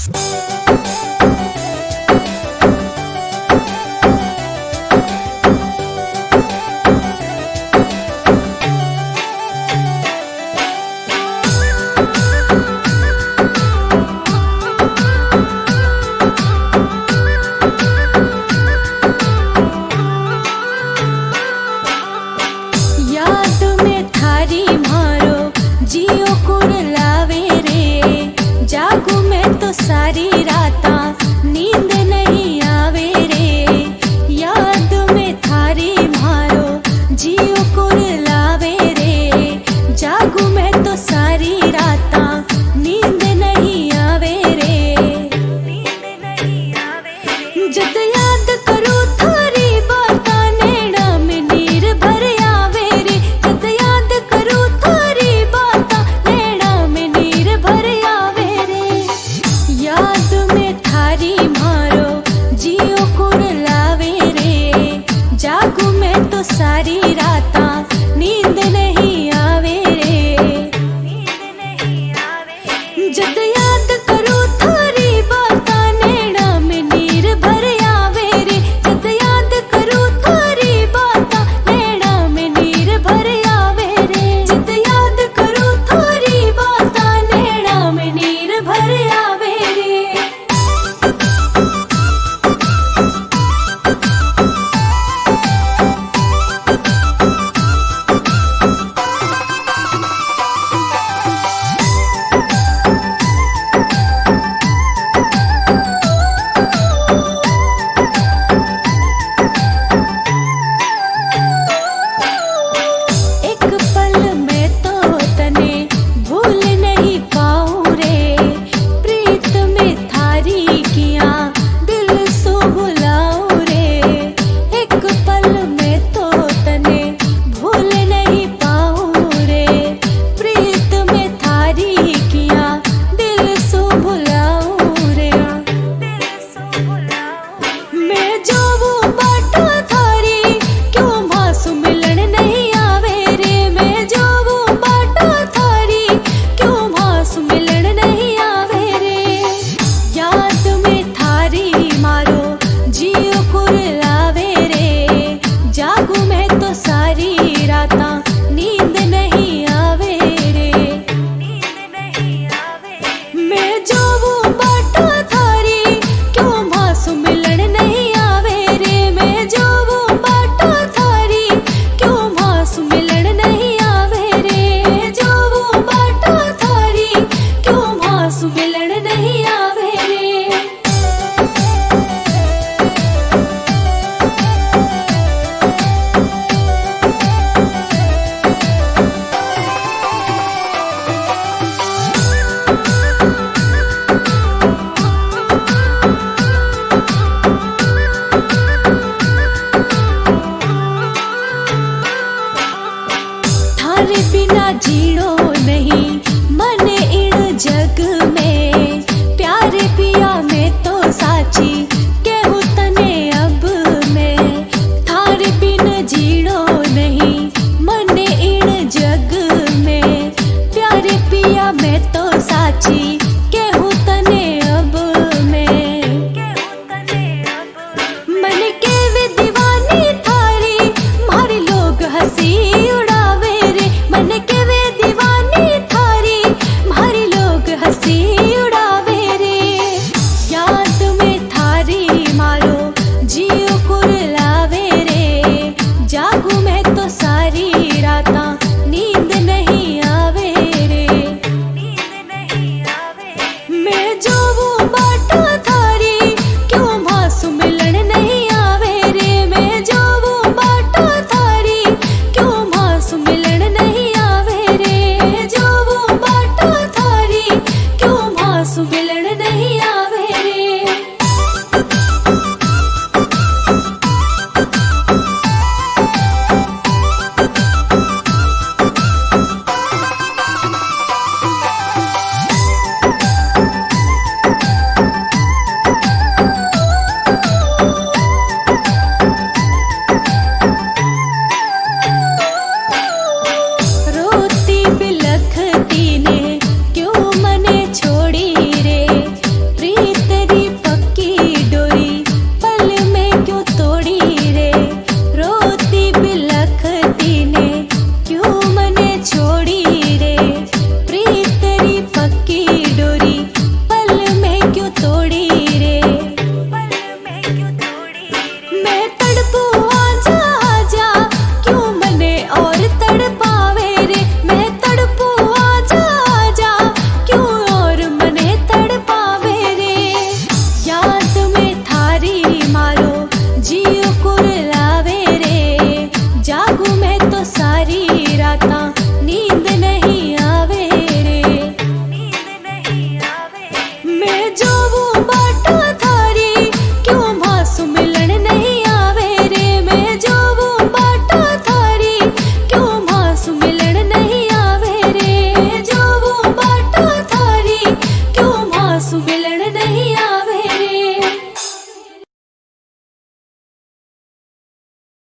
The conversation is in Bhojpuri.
सारी राता नींद नहीं आवे रे, याद में थारी मारो जियो कुरलावे रे। जागू मैं तो सारी राता नींद नहीं आवे रे, नींद नहीं आवे रे। जद याद करूं थारी बाता नैना में नीर भर आवे रे, जद याद करूं थारी बाता नैना में नीर भर आवे रे। याद में थारी मारो जियो कुरलावे रे, जागू मैं तो सारी राता नींद नहीं आवे रे, नींद नहीं आवे रे। जद याद करूं थारी बाता नैना में नीर भर आवे रे, जद याद करूं थारी बाता नैना में नीर भर आवे रे, जद याद करूं थारी बाता नैना में नीर भर आवे रे। बिना जीणो नहीं मन इन जग में, प्यार पिया में तो साची केहू तने अब मैं। थारे बिन जीणो नहीं मन इन जग में, प्यार पिया में तो साची केहू तने अब मैं। मन के वे दीवानी थारी मारे लोग हंसी उड़ावे रे, मन के वे दीवानी थारी मारे लोग हंसी उड़ावे रे। याद में थारी मारो जियो कुरलावे रे, जागू मैं तो सारी राता नींद नहीं आवे रे, नींद नहीं आवे रे। मैं जो वो बाटा थारी क्यों मासूम मिलन नहीं आवे रे, मैं जो वो बाटा थारी क्यों मासूम मिलन नहीं आवे रे, जो वो बाटा थारी क्यों मासूम मिलन नहीं आवे रे। रोती बिलखती ने क्यों मने छोड़ी रे, मिलन नहीं